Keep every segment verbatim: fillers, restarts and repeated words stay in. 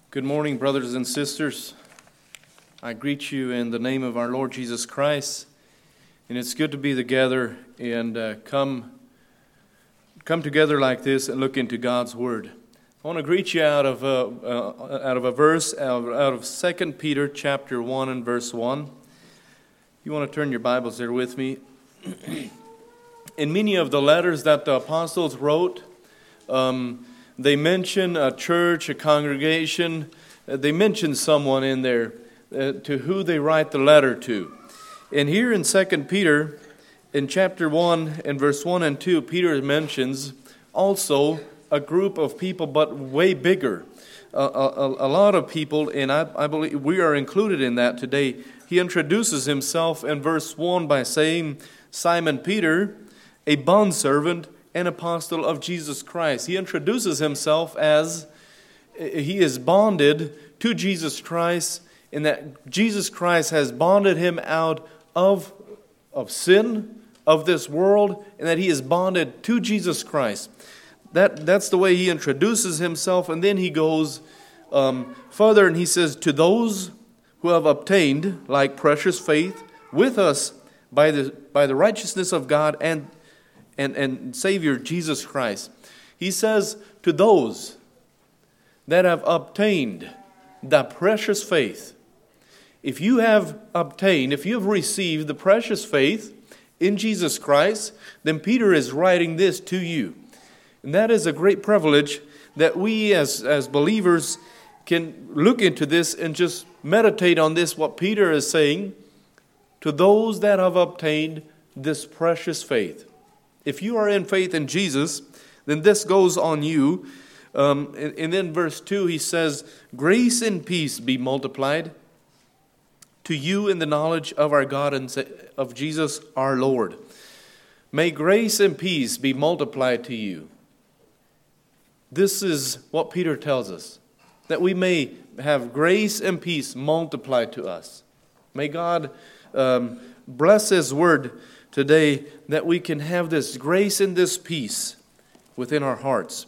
Good morning, brothers and sisters. I greet you in the name of our Lord Jesus Christ, and it's good to be together and uh, come come together like this and look into God's Word. I want to greet you out of a, uh, out of a verse out of, out of Second Peter chapter one and verse one. You want to turn your Bibles there with me. In many of the letters that the apostles wrote, um, they mention a church, a congregation. Uh, they mention someone in there uh, to who they write the letter to. And here in Second Peter, in chapter one and verse one and two, Peter mentions also a group of people, but way bigger. Uh, a, a lot of people, and I, I believe we are included in that today. He introduces himself in verse one by saying, Simon Peter, a bondservant and apostle of Jesus Christ. He introduces himself as he is bonded to Jesus Christ, and that Jesus Christ has bonded him out of, of sin, of this world, and that he is bonded to Jesus Christ. That, that's the way he introduces himself, and then he goes um, further and he says, to those who have obtained like precious faith with us by the by the righteousness of God and And, and Savior Jesus Christ. He says to those that have obtained the precious faith, if you have obtained, if you have received the precious faith in Jesus Christ, then Peter is writing this to you. And that is a great privilege that we as, as believers can look into this and just meditate on this, what Peter is saying, to those that have obtained this precious faith. If you are in faith in Jesus, then this goes on you. Um, and, and then verse two, he says, grace and peace be multiplied to you in the knowledge of our God and of Jesus our Lord. May grace and peace be multiplied to you. This is what Peter tells us, that we may have grace and peace multiplied to us. May God um, bless His word today, that we can have this grace and this peace within our hearts.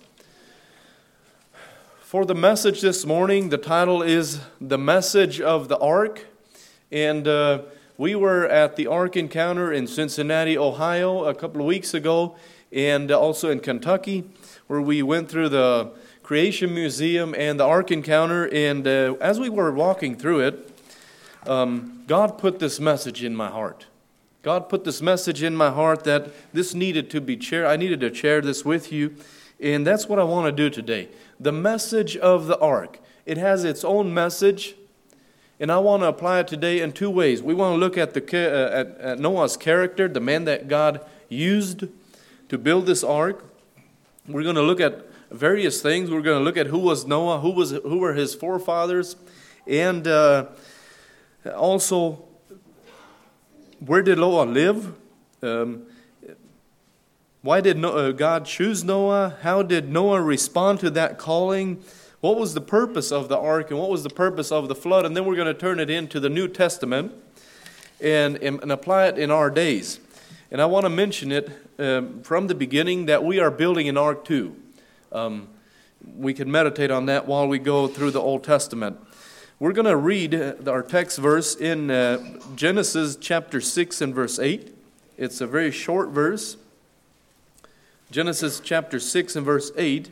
For the message this morning, the title is The Message of the Ark. And uh, we were at the Ark Encounter in Cincinnati, Ohio a couple of weeks ago, and also in Kentucky, where we went through the Creation Museum and the Ark Encounter. And uh, as we were walking through it, um, God put this message in my heart. God put this message in my heart that this needed to be shared. I needed to share this with you, and that's what I want to do today. The message of the ark. It has its own message, and I want to apply it today in two ways. We want to look at the uh, at, at Noah's character, the man that God used to build this ark. We're going to look at various things. We're going to look at who was Noah, who was who were his forefathers, and uh, also, where did Noah live? Um, why did Noah, God choose Noah? How did Noah respond to that calling? What was the purpose of the ark and what was the purpose of the flood? And then we're going to turn it into the New Testament and, and, and apply it in our days. And I want to mention it um, from the beginning that we are building an ark too. Um, we can meditate on that while we go through the Old Testament. We're going to read our text verse in uh, Genesis chapter six and verse eight. It's a very short verse. Genesis chapter six and verse eight.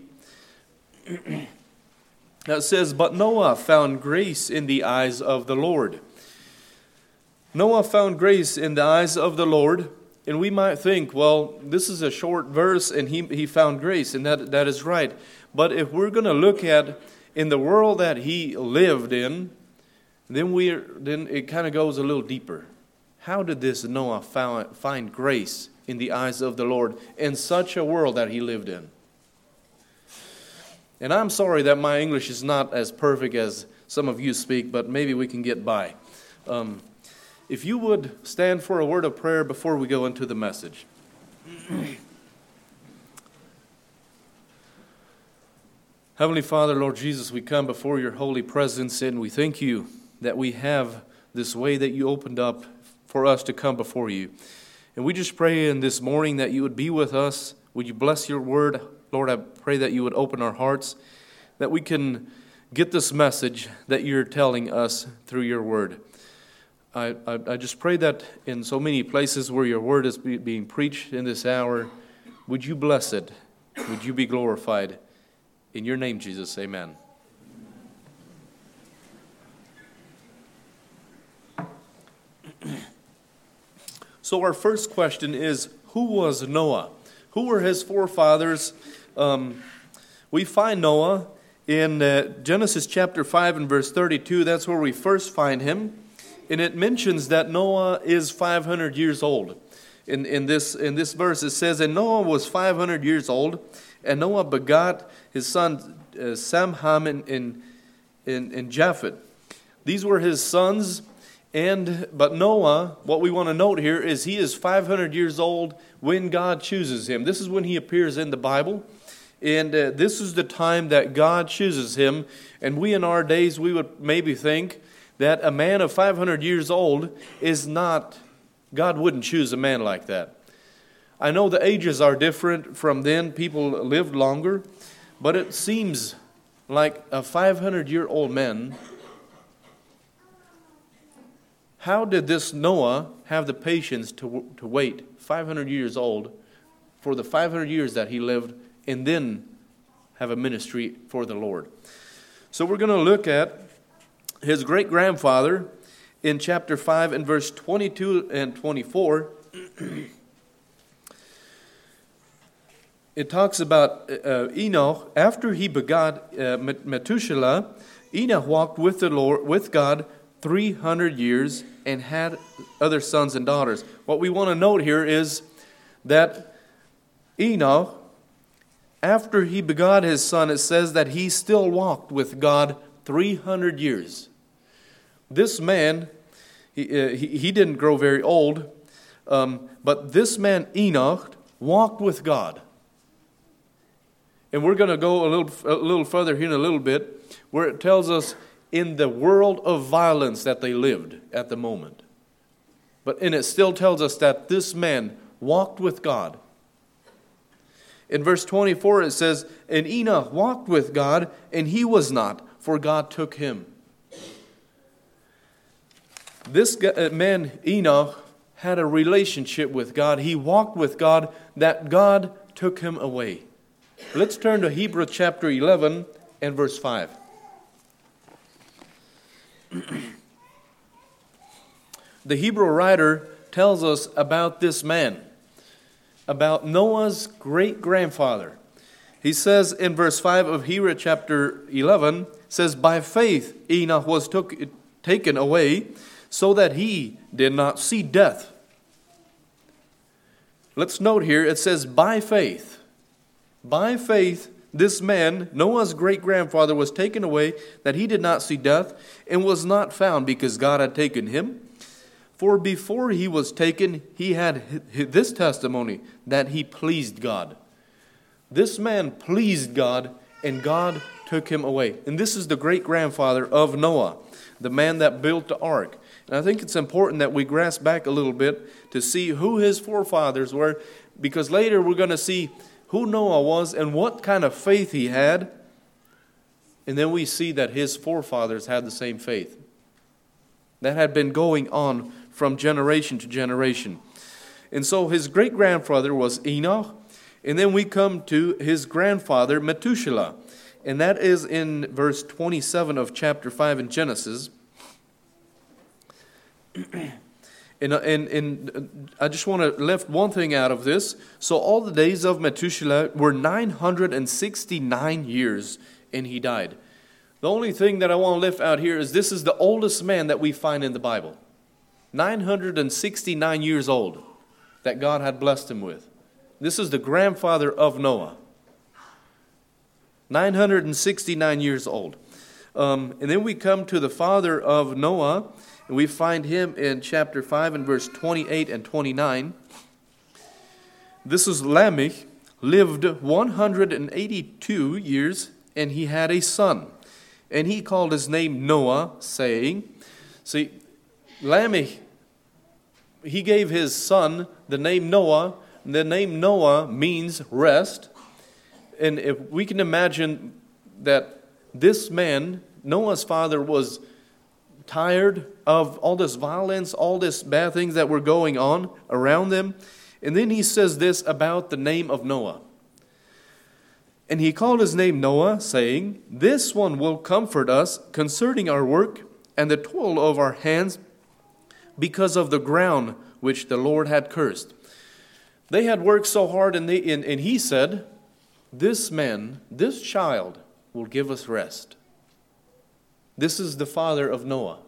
That says, but Noah found grace in the eyes of the Lord. Noah found grace in the eyes of the Lord. And we might think, well, this is a short verse and he, he found grace, and that, that is right. But if we're going to look at in the world that he lived in, then we then it kind of goes a little deeper. How did this Noah found, find grace in the eyes of the Lord in such a world that he lived in? And I'm sorry that my English is not as perfect as some of you speak, but maybe we can get by. Um, if you would stand for a word of prayer before we go into the message. Heavenly Father, Lord Jesus, we come before your holy presence, and we thank you that we have this way that you opened up for us to come before you. And we just pray in this morning that you would be with us. Would you bless your word? Lord, I pray that you would open our hearts, that we can get this message that you're telling us through your word. I, I, I just pray that in so many places where your word is be, being preached in this hour, would you bless it? Would you be glorified? In your name, Jesus, amen. So our first question is, who was Noah? Who were his forefathers? Um, we find Noah in uh, Genesis chapter five and verse thirty-two. That's where we first find him. And it mentions that Noah is five hundred years old. In, in, this, in this verse it says, and Noah was five hundred years old, and Noah begot his son uh, Sam, Ham, and, and, and, and Japheth. These were his sons. And but Noah, what we want to note here is he is five hundred years old when God chooses him. This is when he appears in the Bible. And uh, this is the time that God chooses him. And we in our days, we would maybe think that a man of five hundred years old is not, God wouldn't choose a man like that. I know the ages are different from then. People lived longer. But it seems like a five hundred year old man. How did this Noah have the patience to, to wait five hundred years old for the five hundred years that he lived and then have a ministry for the Lord? So we're going to look at his great-grandfather in chapter five and verse twenty-two and twenty-four. It talks about uh, Enoch. After he begot uh, Methuselah, Enoch walked with the Lord, with God, three hundred years and had other sons and daughters. What we want to note here is that Enoch, after he begot his son, it says that he still walked with God three hundred years. This man, he, uh, he, he didn't grow very old, um, but this man Enoch walked with God. And we're going to go a little, a little further here in a little bit, where it tells us in the world of violence that they lived at the moment. But and it still tells us that this man walked with God. In verse twenty-four it says, and Enoch walked with God, and he was not, for God took him. This man Enoch had a relationship with God. He walked with God, that God took him away. Let's turn to Hebrews chapter eleven and verse five. The Hebrew writer tells us about this man, about Noah's great-grandfather. He says in verse five of Hebrews chapter eleven, says, by faith Enoch was took, taken away, so that he did not see death. Let's note here, it says by faith. By faith, this man, Noah's great-grandfather, was taken away, that he did not see death, and was not found, because God had taken him. For before he was taken, he had this testimony, that he pleased God. This man pleased God, and God took him away. And this is the great-grandfather of Noah, the man that built the ark. And I think it's important that we grasp back a little bit to see who his forefathers were, because later we're going to see who Noah was and what kind of faith he had. And then we see that his forefathers had the same faith. That had been going on from generation to generation. And so his great-grandfather was Enoch. And then we come to his grandfather, Methuselah. And that is in verse twenty-seven of chapter five in Genesis. And, and, and I just want to lift one thing out of this. So all the days of Methuselah were nine hundred sixty-nine years, and he died. The only thing that I want to lift out here is this is the oldest man that we find in the Bible. nine hundred sixty-nine years old that God had blessed him with. This is the grandfather of Noah. nine hundred sixty-nine years old. Um, and then we come to the father of Noah, and we find him in chapter five and verse twenty-eight and twenty-nine. This is Lamech, lived one hundred eighty-two years, and he had a son. And he called his name Noah, saying, see, Lamech, he gave his son the name Noah. The name Noah means rest. And if we can imagine that this man, Noah's father, was tired of all this violence, all this bad things that were going on around them. And then he says this about the name of Noah. And he called his name Noah, saying, "This one will comfort us concerning our work and the toil of our hands, because of the ground which the Lord had cursed." They had worked so hard, and, they, and, and he said, "This man, this child, will give us rest." This is the father of Noah.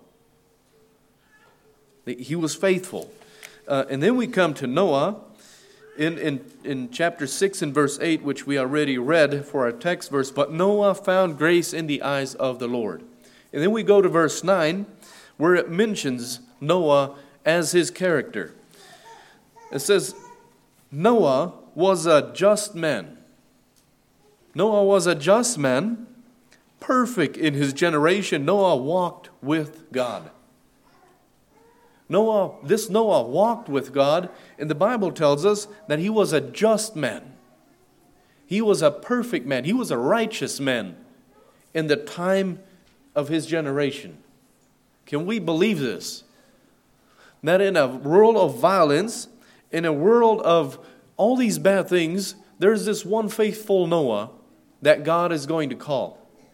He was faithful. Uh, and then we come to Noah in, in, in chapter six and verse eight, which we already read for our text verse. "But Noah found grace in the eyes of the Lord." And then we go to verse nine, where it mentions Noah as his character. It says, Noah was a just man. Noah was a just man, perfect in his generation. Noah walked with God. Noah, this Noah walked with God, and the Bible tells us that he was a just man. He was a perfect man. He was a righteous man in the time of his generation. Can we believe this? That in a world of violence, in a world of all these bad things, there's this one faithful Noah that God is going to call.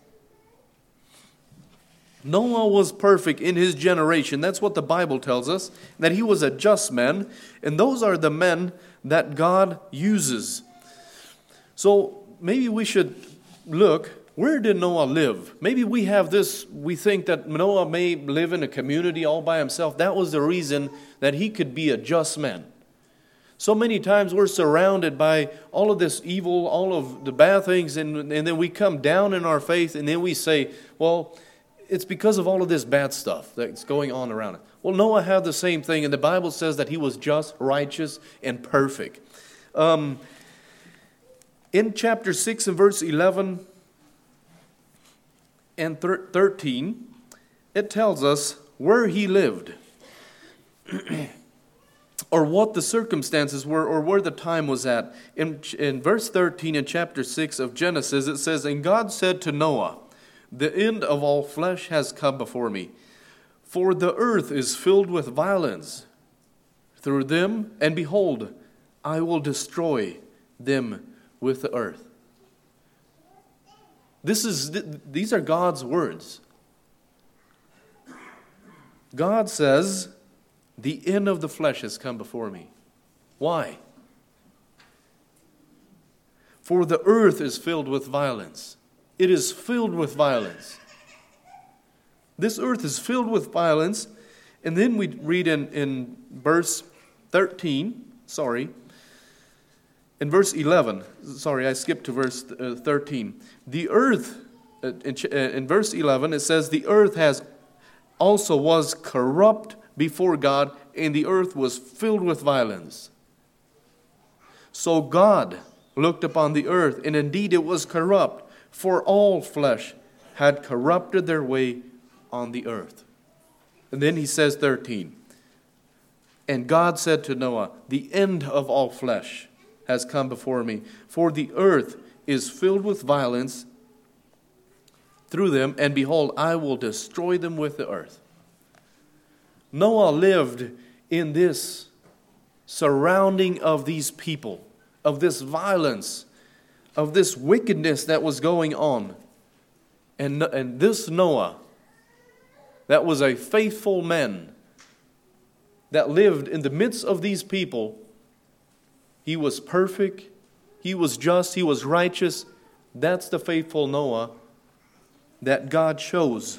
Noah was perfect in his generation. That's what the Bible tells us, that he was a just man. And those are the men that God uses. So maybe we should look, where did Noah live? Maybe we have this, we think that Noah may live in a community all by himself. That was the reason that he could be a just man. So many times we're surrounded by all of this evil, all of the bad things, and, and then we come down in our faith, and then we say, well, it's because of all of this bad stuff that's going on around us. Well, Noah had the same thing, and the Bible says that he was just, righteous, and perfect. Um, in chapter six and verse eleven and thirteen, it tells us where he lived, or what the circumstances were, or where the time was at. In, in verse thirteen in chapter six of Genesis, it says, "And God said to Noah, the end of all flesh has come before me, for the earth is filled with violence through them, and behold, I will destroy them with the earth." This is these are God's words. God says, the end of the flesh has come before me. Why? For the earth is filled with violence. It is filled with violence. This earth is filled with violence. And then we read in, in verse thirteen, sorry, in verse eleven, sorry, I skipped to verse thirteen. The earth, in, in verse eleven, it says, the earth has also was corrupt before God, and the earth was filled with violence. So God looked upon the earth, and indeed it was corrupt, for all flesh had corrupted their way on the earth. And then he says thirteen, "And God said to Noah, the end of all flesh has come before me, for the earth is filled with violence through them, and behold, I will destroy them with the earth." Noah lived in this surrounding of these people, of this violence, of this wickedness that was going on. And, and this Noah, that was a faithful man, that lived in the midst of these people, he was perfect, he was just, he was righteous. That's the faithful Noah that God chose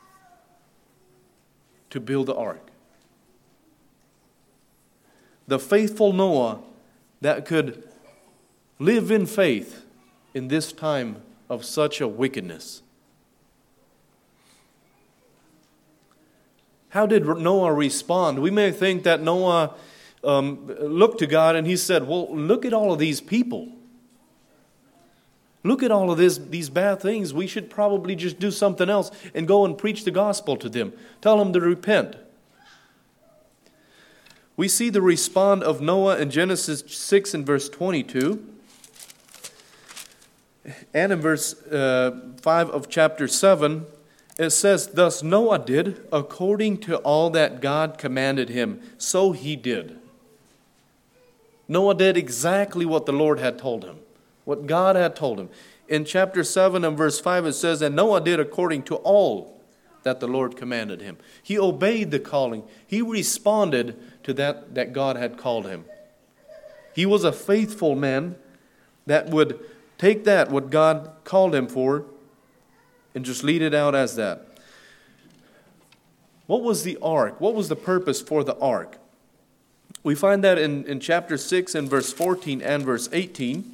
to build the ark. The faithful Noah that could live in faith in this time of such a wickedness. How did Noah respond? We may think that Noah um, looked to God and he said, well, look at all of these people. Look at all of this, these bad things. We should probably just do something else and go and preach the gospel to them. Tell them to repent. We see the response of Noah in Genesis six and verse twenty-two. And in verse uh, five of chapter seven, it says, "Thus Noah did according to all that God commanded him, so he did." Noah did exactly what the Lord had told him, what God had told him. In chapter seven and verse five it says, "And Noah did according to all that the Lord commanded him." He obeyed the calling. He responded to that that God had called him. He was a faithful man that would take that, what God called him for, and just lead it out as that. What was the ark? What was the purpose for the ark? We find that in, in chapter six and verse fourteen and verse eighteen.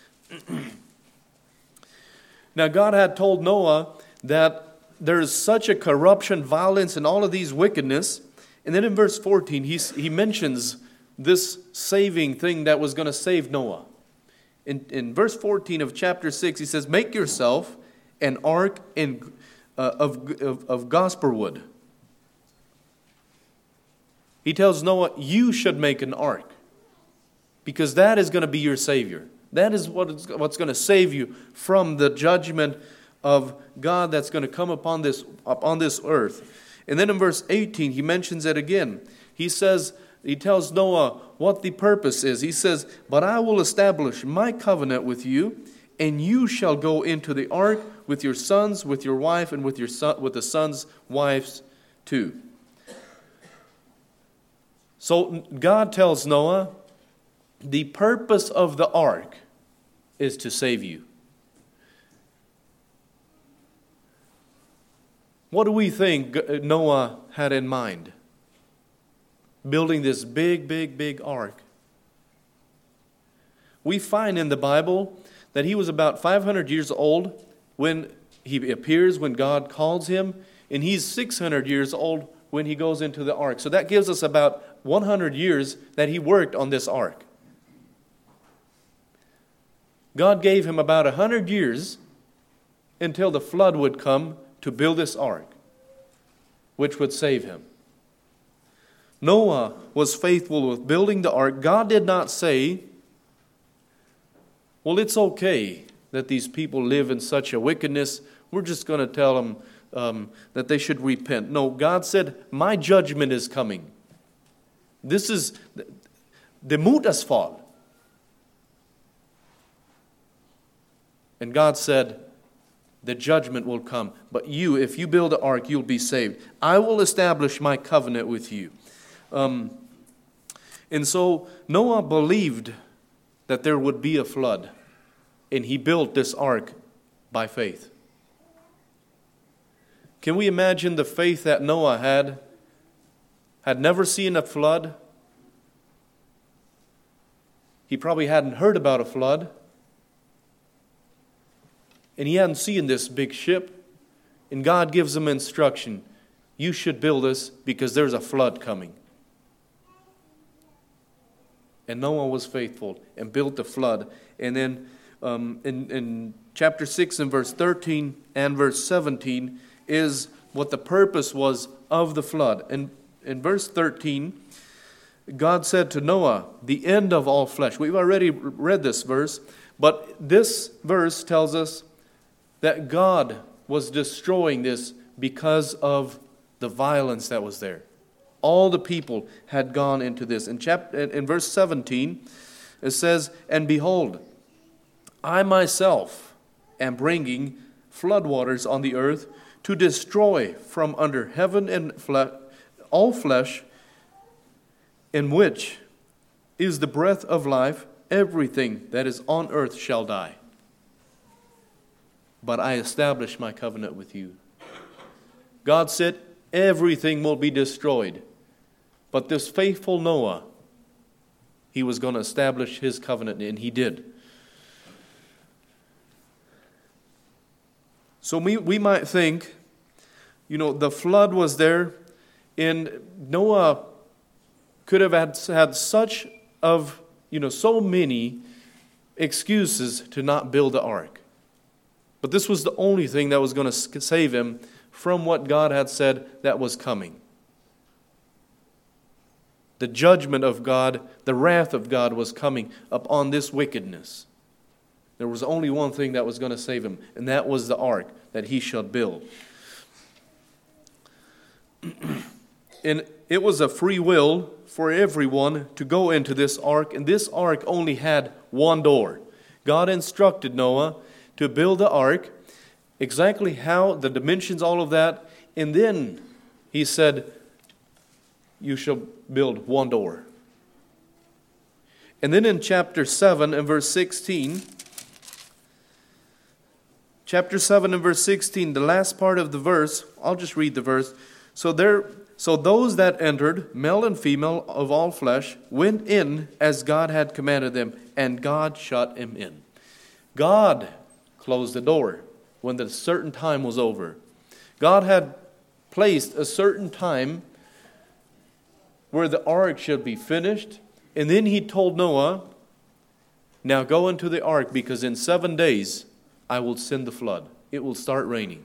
Now God had told Noah that there's such a corruption, violence, and all of these wickedness. And then in verse fourteen, he, he mentions this saving thing that was going to save Noah. In, in verse fourteen of chapter six, he says, "Make yourself an ark in, uh, of, of, of gosper wood." He tells Noah, you should make an ark, because that is going to be your Savior. That is what is, what's going to save you from the judgment of God that's going to come upon this, upon this earth. And then in verse eighteen, he mentions it again. He says, he tells Noah what the purpose is. He says, "But I will establish my covenant with you, and you shall go into the ark with your sons, with your wife, and with your son, with the sons' wives too." So God tells Noah, the purpose of the ark is to save you. What do we think Noah had in mind? Building this big, big, big ark. We find in the Bible that he was about five hundred years old when he appears, when God calls him, and he's six hundred years old when he goes into the ark. So that gives us about one hundred years that he worked on this ark. God gave him about one hundred years until the flood would come to build this ark, which would save him. Noah was faithful with building the ark. God did not say, well, it's okay that these people live in such a wickedness. We're just going to tell them um, that they should repent. No, God said, my judgment is coming. This is the mutasfall. And God said, the judgment will come. But you, if you build an ark, you'll be saved. I will establish my covenant with you. Um, and so Noah believed that there would be a flood. And he built this ark by faith. Can we imagine the faith that Noah had? Had never seen a flood. He probably hadn't heard about a flood. And he hadn't seen this big ship. And God gives him instruction. You should build this because there's a flood coming. And Noah was faithful and built the flood. And then um, in, in chapter six and verse thirteen and verse seventeen is what the purpose was of the flood. And in verse thirteen, God said to Noah, the end of all flesh. We've already read this verse, but this verse tells us that God was destroying this because of the violence that was there. All the people had gone into this. In, chapter, in verse seventeen, it says, "And behold, I myself am bringing floodwaters on the earth to destroy from under heaven and fle- all flesh, in which is the breath of life. Everything that is on earth shall die. But I establish my covenant with you." God said, everything will be destroyed. But this faithful Noah, he was going to establish his covenant, and he did. So we, we might think, you know, the flood was there, and Noah could have had, had such of, you know, so many excuses to not build the ark. But this was the only thing that was going to save him from what God had said that was coming. The judgment of God, the wrath of God was coming upon this wickedness. There was only one thing that was going to save him, and that was the ark that he should build. And it was a free will for everyone to go into this ark, and this ark only had one door. God instructed Noah to build the ark, exactly how, the dimensions, all of that, and then he said, you shall build one door. And then in chapter seven and verse sixteen, chapter seven and verse sixteen, the last part of the verse, I'll just read the verse. So there, so those that entered, male and female of all flesh, went in as God had commanded them, and God shut him in. God closed the door when the certain time was over. God had placed a certain time where the ark should be finished, and then he told Noah, now go into the ark, because in seven days I will send the flood. It will start raining.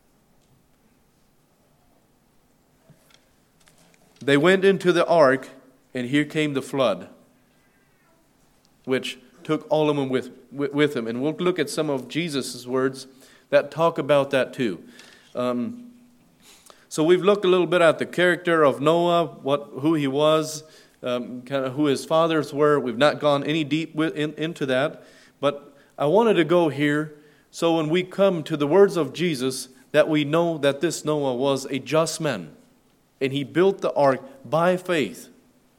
They went into the ark, and here came the flood, which took all of them with, with, with him. And we'll look at some of Jesus' words that talk about that too. Um, so we've looked a little bit at the character of Noah, what who he was, um, kind of who his fathers were. We've not gone any deep with, in, into that. But I wanted to go here so when we come to the words of Jesus, that we know that this Noah was a just man. And he built the ark by faith.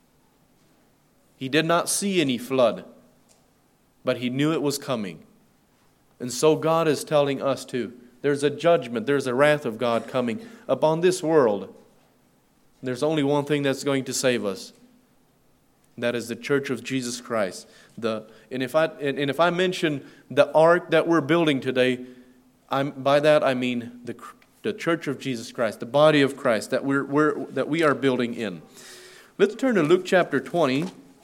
He did not see any flood, but he knew it was coming. And so God is telling us too, there's a judgment, there's a wrath of God coming upon this world. There's only one thing that's going to save us. That is the church of Jesus Christ. The and if I and, and if I mention the ark that we're building today, I'm by that I mean the the church of Jesus Christ, the body of Christ that we're, we're that we are building in. Let's turn to Luke chapter twenty.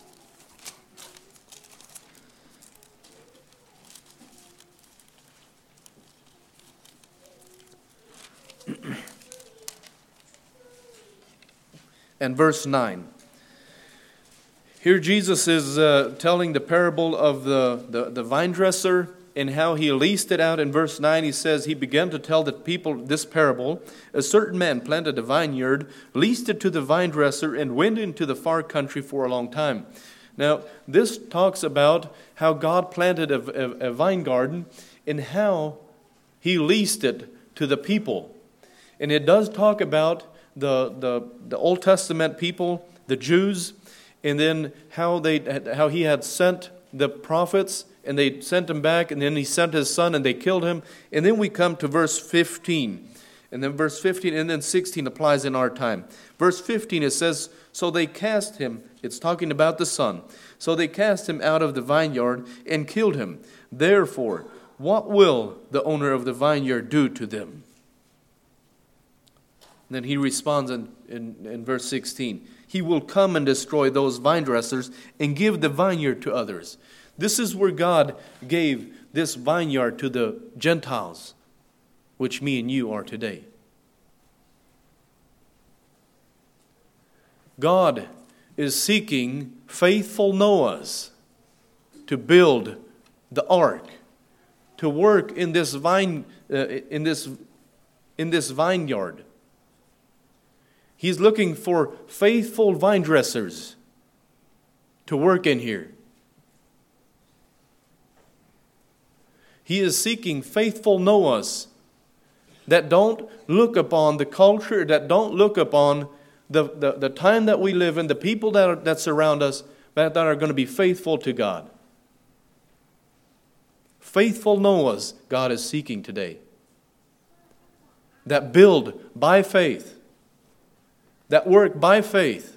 And verse nine. Here Jesus is uh, telling the parable of the, the, the vine dresser and how he leased it out. In verse nine he says, he began to tell the people this parable. A certain man planted a vineyard, leased it to the vine dresser, and went into the far country for a long time. Now, this talks about how God planted a, a, a vine garden and how he leased it to the people. And it does talk about the, the, the Old Testament people, the Jews, and then how they how he had sent the prophets, and they sent him back, and then he sent his son, and they killed him. And then we come to verse fifteen. And then verse fifteen, and then sixteen applies in our time. Verse fifteen, it says, so they cast him. It's talking about the son. So they cast him out of the vineyard and killed him. Therefore, what will the owner of the vineyard do to them? And then he responds in, in, in verse sixteen. He will come and destroy those vine dressers and give the vineyard to others. This is where God gave this vineyard to the Gentiles, which me and you are today. God is seeking faithful Noahs to build the ark, to work in this vine, uh, in this, in this vineyard. He's looking for faithful vine dressers to work in here. He is seeking faithful Noahs that don't look upon the culture, that don't look upon the, the, the time that we live in, the people that, are, that surround us, that, that are going to be faithful to God. Faithful Noahs God is seeking today. That build by faith. That work by faith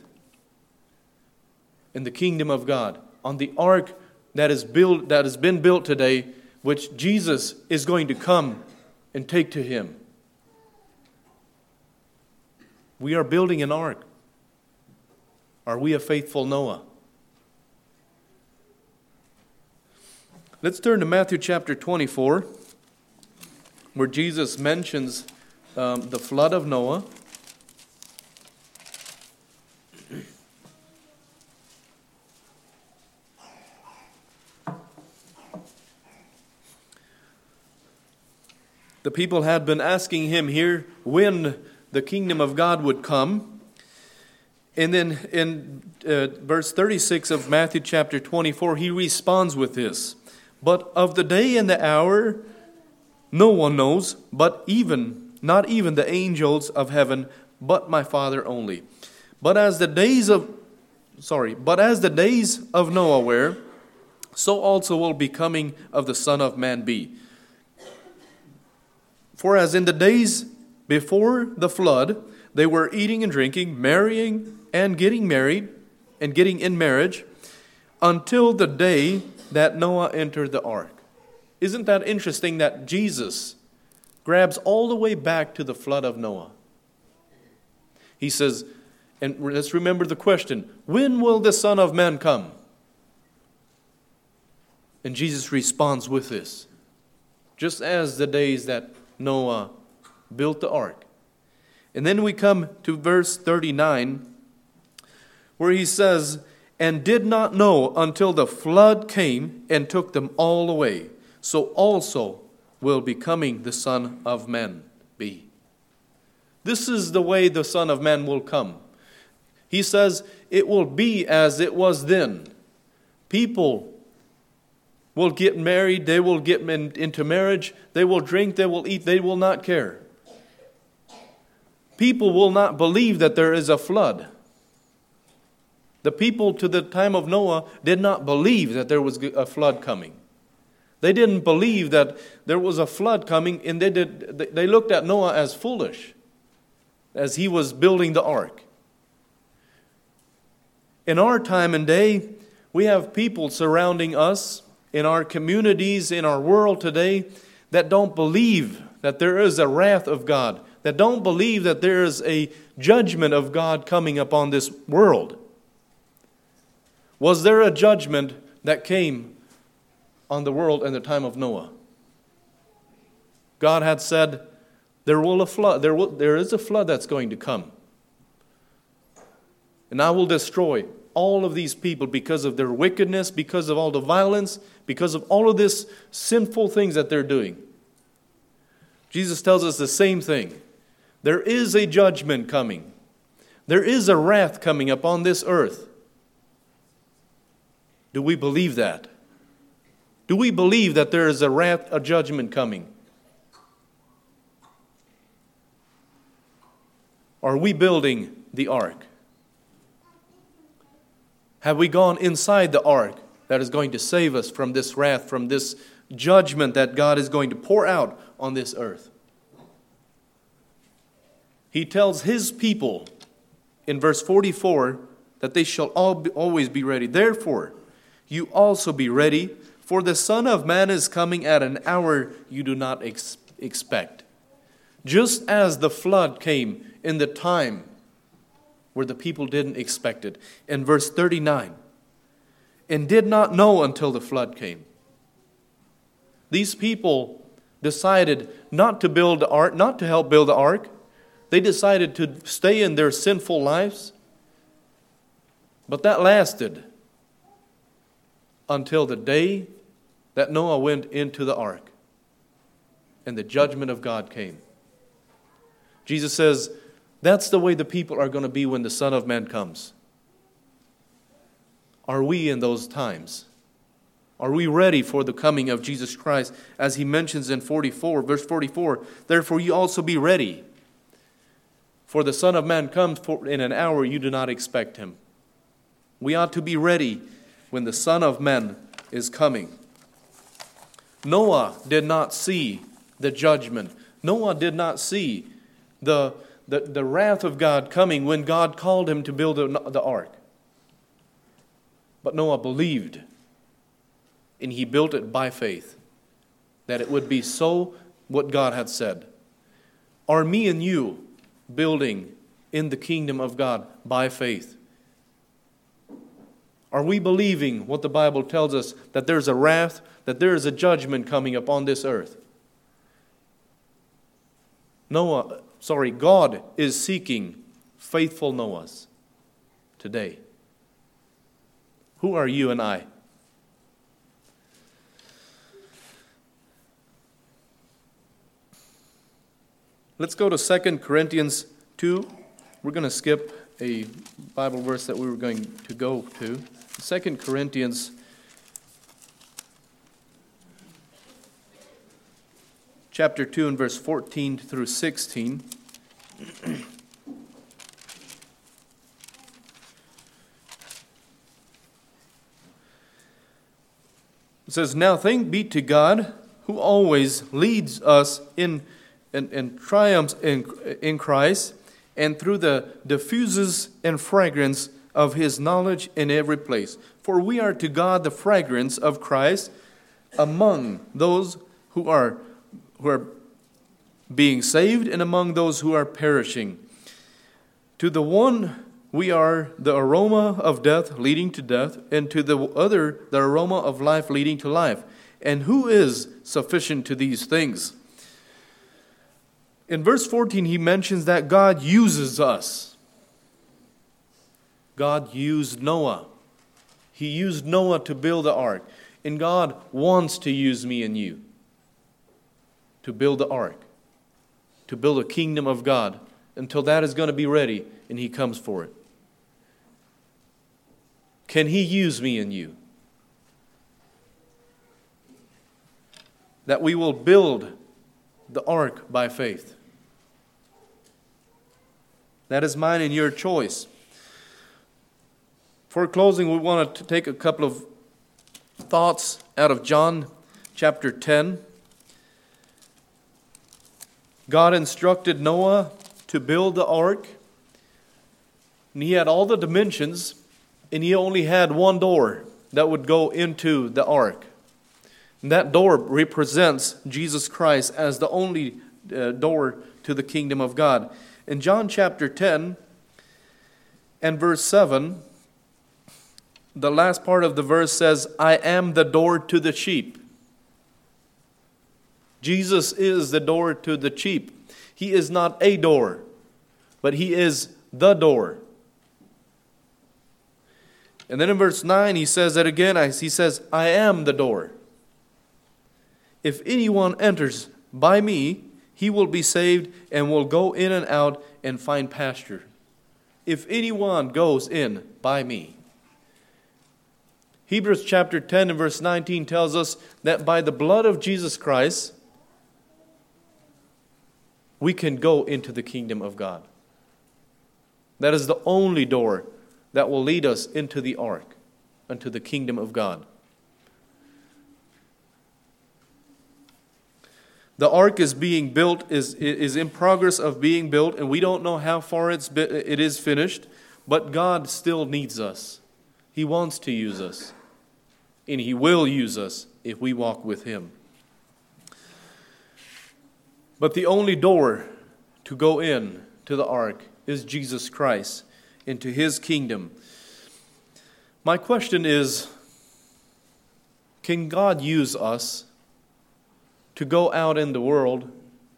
in the kingdom of God. On the ark that is built, that has been built today, which Jesus is going to come and take to him. We are building an ark. Are we a faithful Noah? Let's turn to Matthew chapter twenty-four, where Jesus mentions um, the flood of Noah. The people had been asking him here when the kingdom of God would come. And then in uh, verse thirty-six of Matthew chapter twenty-four, he responds with this. But of the day and the hour, no one knows, but even, not even the angels of heaven, but my Father only. But as the days of, sorry, but as the days of Noah were, so also will be coming of the Son of Man be. For as in the days before the flood, they were eating and drinking, marrying and getting married, and getting in marriage, until the day that Noah entered the ark. Isn't that interesting that Jesus grabs all the way back to the flood of Noah? He says, and let's remember the question, when will the Son of Man come? And Jesus responds with this, just as the days that Noah built the ark. And then we come to verse thirty-nine, where he says, and did not know until the flood came and took them all away. So also will becoming the Son of Man be. This is the way the Son of Man will come. He says it will be as it was then. People will get married, they will get in, into marriage, they will drink, they will eat, they will not care. People will not believe that there is a flood. The people to the time of Noah did not believe that there was a flood coming. They didn't believe that there was a flood coming, and they did. They looked at Noah as foolish as he was building the ark. In our time and day, we have people surrounding us in our communities, in our world today, that don't believe that there is a wrath of God, that don't believe that there is a judgment of God coming upon this world. Was there a judgment that came on the world in the time of Noah? God had said, there will a flood, there will, there is a flood that's going to come. And I will destroy all of these people because of their wickedness, because of all the violence, because of all of this sinful things that they're doing. Jesus tells us the same thing. There is a judgment coming. There is a wrath coming upon this earth. Do we believe that? Do we believe that there is a wrath, a judgment coming? Are we building the ark? Have we gone inside the ark that is going to save us from this wrath, from this judgment that God is going to pour out on this earth? He tells his people in verse forty-four that they shall all be, always be ready. Therefore, you also be ready, for the Son of Man is coming at an hour you do not ex- expect. Just as the flood came in the time where the people didn't expect it. In verse thirty-nine, and did not know until the flood came. These people decided not to build the ark, not to help build the ark. They decided to stay in their sinful lives. But that lasted until the day that Noah went into the ark and the judgment of God came. Jesus says, that's the way the people are going to be when the Son of Man comes. Are we in those times? Are we ready for the coming of Jesus Christ? As he mentions in forty-four, verse forty-four, therefore you also be ready, for the Son of Man comes for in an hour you do not expect him. We ought to be ready when the Son of Man is coming. Noah did not see the judgment. Noah did not see the, the, the wrath of God coming when God called him to build the ark. But Noah believed, and he built it by faith, that it would be so what God had said. Are me and you building in the kingdom of God by faith? Are we believing what the Bible tells us, that there's a wrath, that there is a judgment coming upon this earth? Noah, sorry, God is seeking faithful Noahs today. Who are you and I? Let's go to Second Corinthians two. We're going to skip a Bible verse that we were going to go to. Second Corinthians chapter two and verse fourteen through sixteen. It says, "Now thanks be to God, who always leads us in and, and triumphs in, in Christ, and through the diffuses and fragrance of his knowledge in every place. For we are to God the fragrance of Christ among those who are who are being saved and among those who are perishing. To the one we are the aroma of death leading to death, and to the other the aroma of life leading to life. And who is sufficient to these things?" In verse fourteen, he mentions that God uses us. God used Noah. He used Noah to build the ark. And God wants to use me and you to build the ark, to build a kingdom of God, until that is going to be ready and he comes for it. Can he use me and you? That we will build the ark by faith. That is mine and your choice. For closing, we want to take a couple of thoughts out of John chapter ten. God instructed Noah to build the ark, and he had all the dimensions, and he only had one door that would go into the ark. And that door represents Jesus Christ as the only uh, door to the kingdom of God. In John chapter ten and verse seven, the last part of the verse says, "I am the door to the sheep." Jesus is the door to the sheep. He is not a door, but he is the door. And then in verse nine, he says that again. He says, "I am the door. If anyone enters by me, he will be saved and will go in and out and find pasture." If anyone goes in by me. Hebrews chapter ten and verse nineteen tells us that by the blood of Jesus Christ, we can go into the kingdom of God. That is the only door that will lead us into the ark, into the kingdom of God. The ark is being built, is, is in progress of being built, and we don't know how far it's been, it is finished, but God still needs us. He wants to use us, and he will use us if we walk with him. But the only door to go in to the ark is Jesus Christ, into his kingdom. My question is, can God use us to go out in the world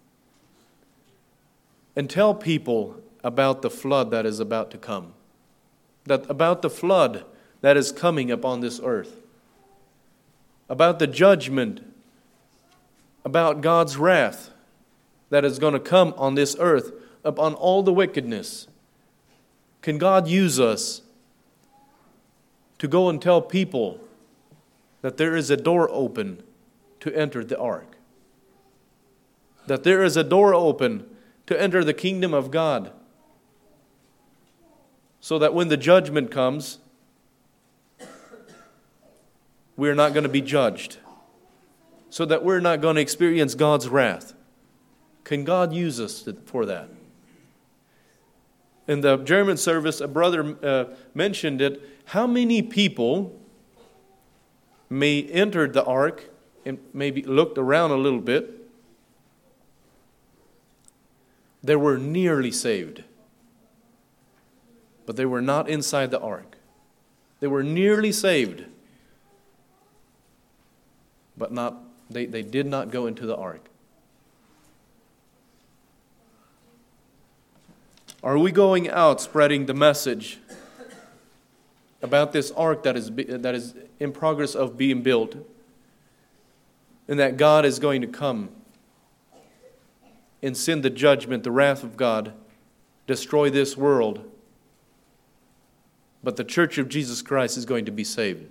and tell people about the flood that is about to come? That about the flood that is coming upon this earth, about the judgment, about God's wrath that is going to come on this earth upon all the wickedness. Can God use us to go and tell people that there is a door open to enter the ark? That there is a door open to enter the kingdom of God, so that when the judgment comes, we're not going to be judged, so that we're not going to experience God's wrath. Can God use us for that? In the German service, a brother uh, mentioned it. How many people may enter the ark and maybe looked around a little bit? They were nearly saved, but they were not inside the ark. They were nearly saved, but not they, they did not go into the ark. Are we going out spreading the message about this ark that is that is in progress of being built, and that God is going to come and send the judgment, the wrath of God, destroy this world. But the church of Jesus Christ is going to be saved.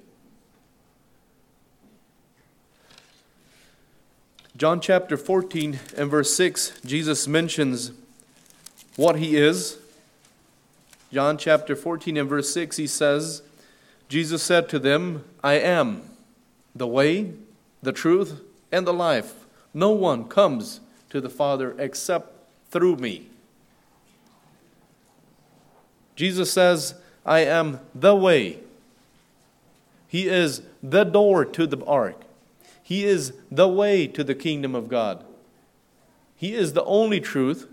John chapter fourteen and verse six, Jesus mentions what he is. John chapter fourteen and verse six, he says, Jesus said to them, I am the way, the truth, and the life. No one comes to the Father except through me. Jesus says, I am the way. He is the door to the ark. He is the way to the kingdom of God. He is the only truth.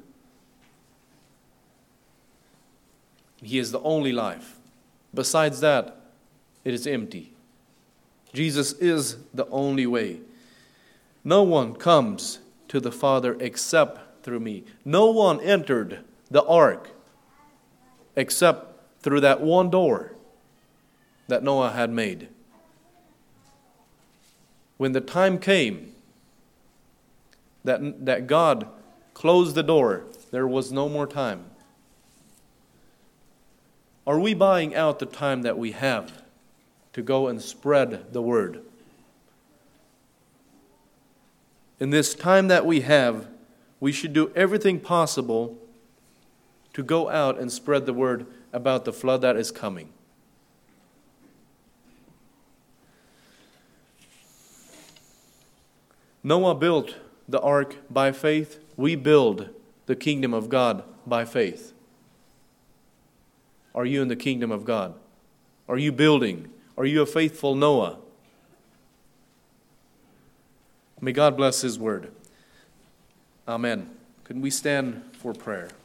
He is the only life. Besides that, it is empty. Jesus is the only way. No one comes to the Father except through me. No one entered the ark except through that one door that Noah had made. When the time came that, that God closed the door, there was no more time. Are we buying out the time that we have to go and spread the word? In this time that we have, we should do everything possible to go out and spread the word about the flood that is coming. Noah built the ark by faith. We build the kingdom of God by faith. Are you in the kingdom of God? Are you building? Are you a faithful Noah? May God bless His word. Amen. Can we stand for prayer?